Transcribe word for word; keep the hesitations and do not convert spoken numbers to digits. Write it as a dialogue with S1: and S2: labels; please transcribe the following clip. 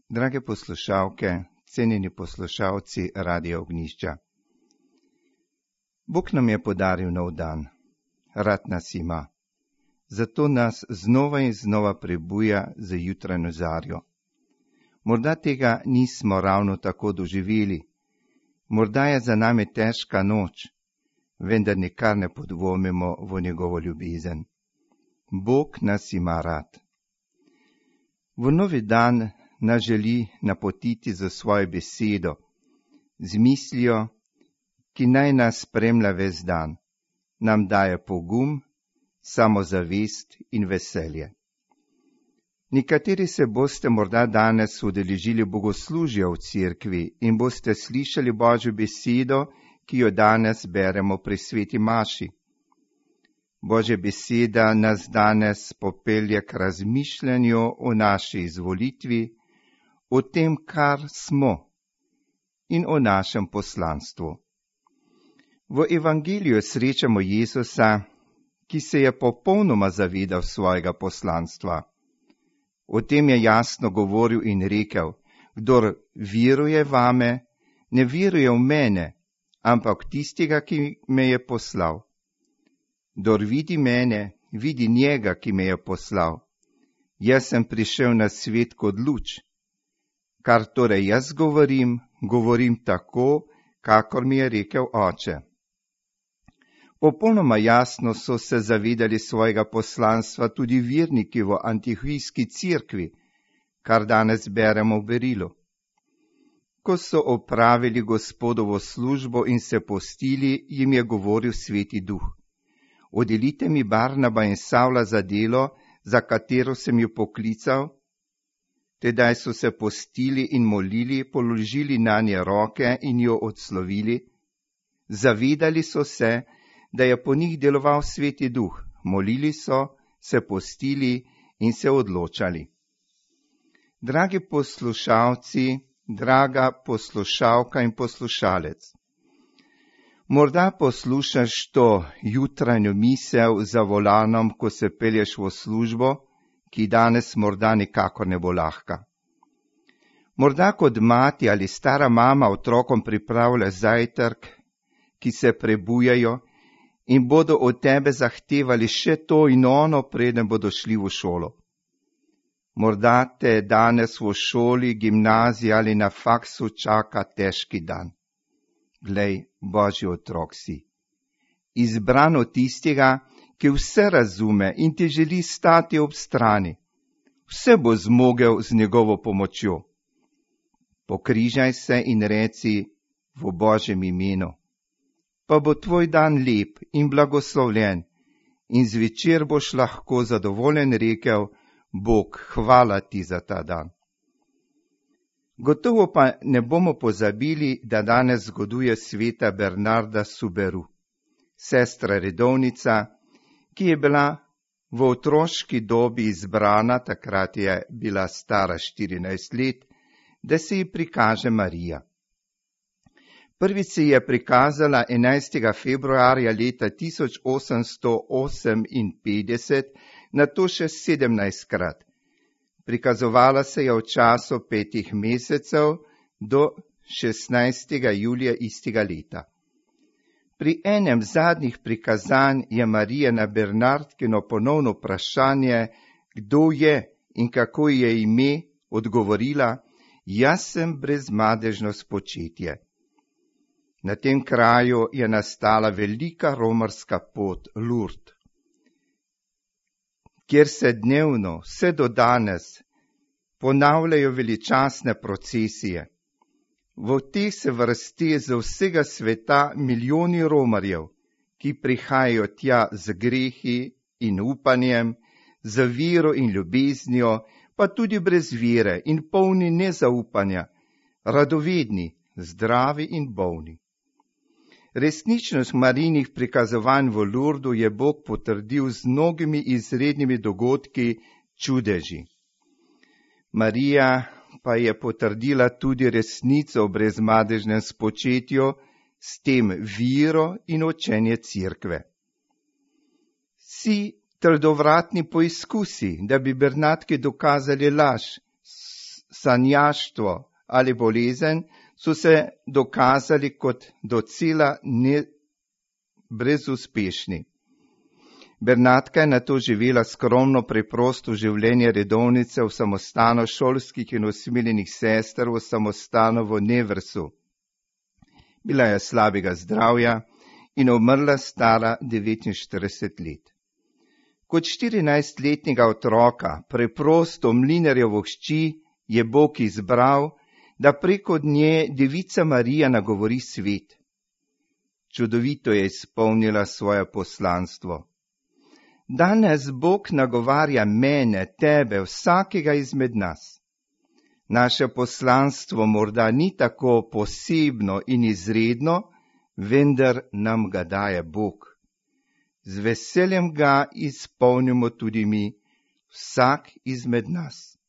S1: Drage poslušalke, cenjeni poslušalci Radia Ognjišča. Bog nam je podaril nov dan, rad nas ima, zato nas znova in znova prebuja za jutranjo zarjo. Morda tega nismo ravno tako doživeli, morda je za nami težka noč, vendar nikar ne podvomimo v njegovo ljubezen. Bog nas ima rad. V novi dan nas želi napotiti za svojo besedo, z mislijo, ki naj nas spremlja ves dan, nam daje pogum, samozavest in veselje. Nekateri se boste morda danes udeležili bogoslužja v cerkvi in boste slišali Božjo besedo, ki jo danes beremo pri sveti maši. Božja beseda nas danes popelje k razmišljanju o naši izvolitvi, o tem, kar smo in o našem poslanstvu. V evangeliju srečamo Jezusa, ki se je popolnoma zavedal svojega poslanstva. O tem je jasno govoril in rekel: kdor veruje vame, ne veruje v mene, ampak tistega, ki me je poslal. Kdor vidi mene, vidi njega, ki me je poslal. Jaz sem prišel na svet kot luč. Kar torej jaz govorim, govorim tako, kakor mi je rekel Oče. Popolnoma jasno so se zavedali svojega poslanstva tudi verniki v antiohijski cerkvi, kar danes beremo v Berilu. Ko so opravili Gospodovo službo in se postili, jim je govoril Sveti Duh: Oddelite mi Barnaba in Savla za delo, za katero sem ju poklical. Tedaj so se postili in molili, položili nanje roke in jo odslovili. Zavedali so se, da je po njih deloval Sveti Duh, molili so, se postili in se odločali. Dragi poslušalci, draga poslušalka in poslušalec, morda poslušaš to jutranjo misel za volanom, ko se pelješ v službo, ki danes morda nikakor ne bo lahka. Morda kot mati ali stara mama otrokom pripravlja zajtrk, ki se prebujajo in bodo od tebe zahtevali še to in ono, preden bodo šli v šolo. Morda te danes v šoli, gimnaziji ali na faksu čaka težki dan. Glej, Božji otrok si, izbran od tistega, ki vse razume in ti želi stati ob strani. Vse bo zmogel z njegovo pomočjo. Pokrižaj se in reci v Božjem imenu. Pa bo tvoj dan lep in blagoslovljen in zvečer boš lahko zadovoljen rekel: Bog, hvala ti za ta dan. Gotovo pa ne bomo pozabili, da danes zgoduje sveta Bernarda Soubirous, sestra redovnica, ki je bila v otroški dobi izbrana, takrat je bila stara štirinajst let, da se ji prikaže Marija. Prvič se je prikazala enajstega februarja leta tisoč osemsto oseminpetdeset, nato še sedemnajstkrat. Prikazovala se je v času petih mesecev do šestnajstega julija istega leta. Pri enem zadnjih prikazanj je Marija na Bernardkino ponovno vprašanje, kdo je in kako je ime, odgovorila: Jaz sem brezmadežno spočetje. Na tem kraju je nastala velika romarska pot Lourdes, kjer se dnevno, vse do danes, ponavljajo veličastne procesije. V teh se vrsti z vsega sveta milijoni romarjev, ki prihajajo tja z grehi in upanjem, z vero in ljubeznijo, pa tudi brez vere in polni nezaupanja, radovedni, zdravi in bolni. Resničnost Marijinih prikazovanj v Lourdu je Bog potrdil z mnogimi izrednimi dogodki, čudeži. Marija pa je potrdila tudi resnico o brezmadežnem spočetju, s tem vero in učenje cerkve. Si trdovratni poizkusi, da bi Bernatki dokazali laž, sanjaštvo ali bolezen so se dokazali kot docela ne brezuspešni. Bernatka je nato živela skromno, preprosto življenje redovnice v samostanu šolskih in usmiljenih sester v samostanu v Neversu. Bila je slabega zdravja in umrla stara devetinštirideset let. Kot štirinajstletnega otroka, preprosto mlinarjevo hči, je Bog izbral, da preko nje Devica Marija nagovori svet. Čudovito je izpolnila svoje poslanstvo. Danes Bog nagovarja mene, tebe, vsakega izmed nas. Naše poslanstvo morda ni tako posebno in izredno, vendar nam ga daje Bog. Z veseljem ga izpolnimo tudi mi, vsak izmed nas.